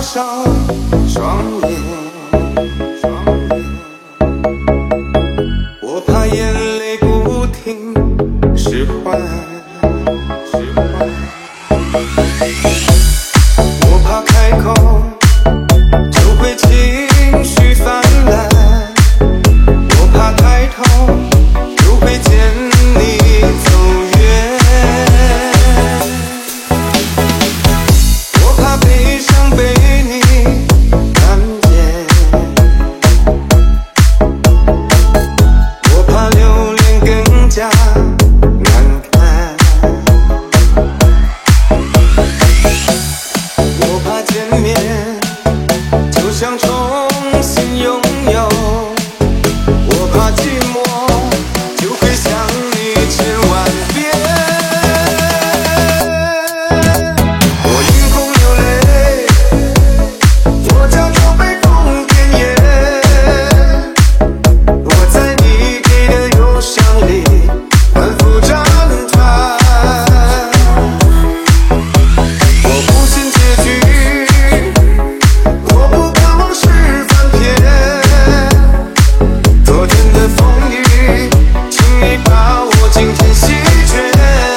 上双眼，我怕眼泪不停释怀，我怕开口就会情绪泛滥，我怕抬头就会见你走远，我怕悲伤被你看见，我怕留恋更加难看，我怕见面就像重新拥有，我怕寂寞就会想你千万遍，我迎风流泪，我假装被风点烟，我在你给的忧伤里反复辗转，我不信结局，我不敢往事翻篇，昨天的风雨轻易把我今天席卷，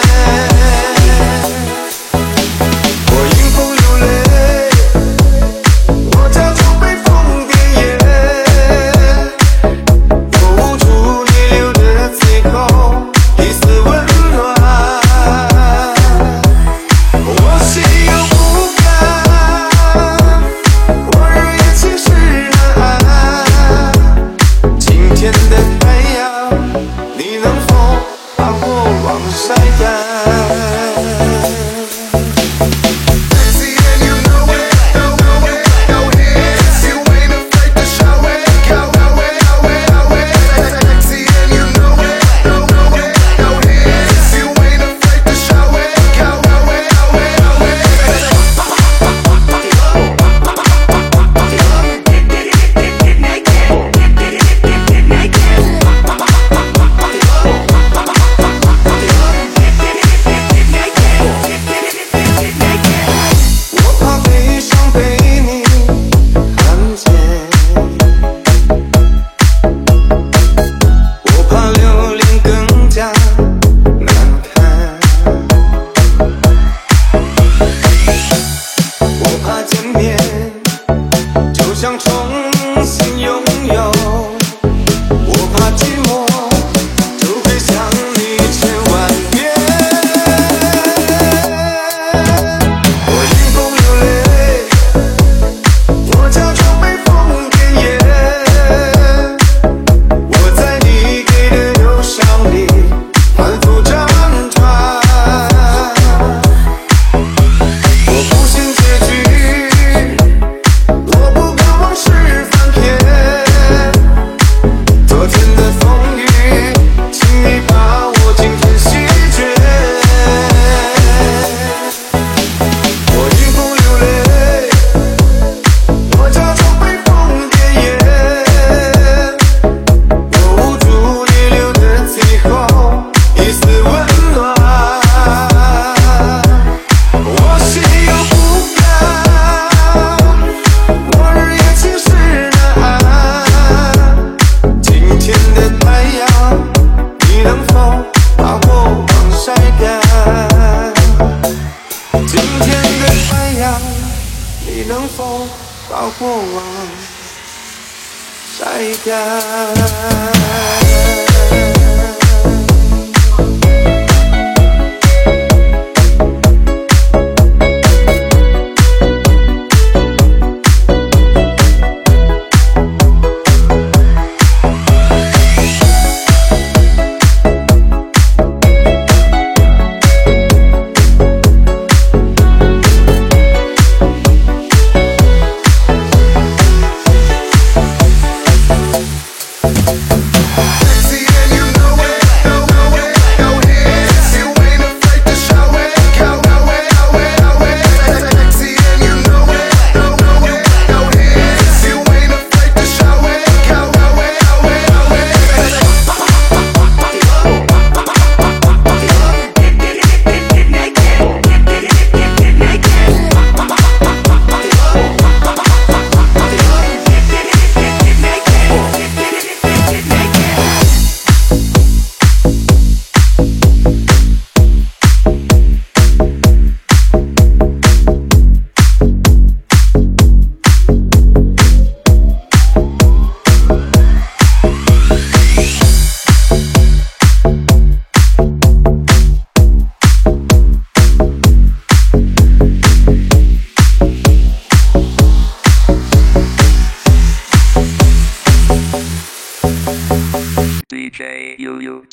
我迎风流泪，我假装被风点烟，我捂住你留的最后一丝温暖，我心有不甘，我日夜寝食难安，今天的太阳，你能否把过往晒干？Sexy and you know it, know it, know it. Sexy way to fight the shower, Sexy and you know it, know it, know it. Sexy way to fight the shower,我怕悲伤被你看见，我怕留恋更加难看，我怕见面就像重新拥有，我怕寂寞就会想你千万遍，我迎风流泪，我假装被风点烟，我在你给的忧伤里反复辗转，我不信结局，我不敢往事翻篇，昨天的风雨轻易把我今天席卷，我迎风流泪，我假装被风点烟，我捂住你留的最后一丝温暖，我心有不甘，我日夜寝食难安，今天的太阳，你能否把过往晒干？今天的太阳，你能否把过往晒干？Sexy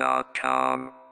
gmail.com。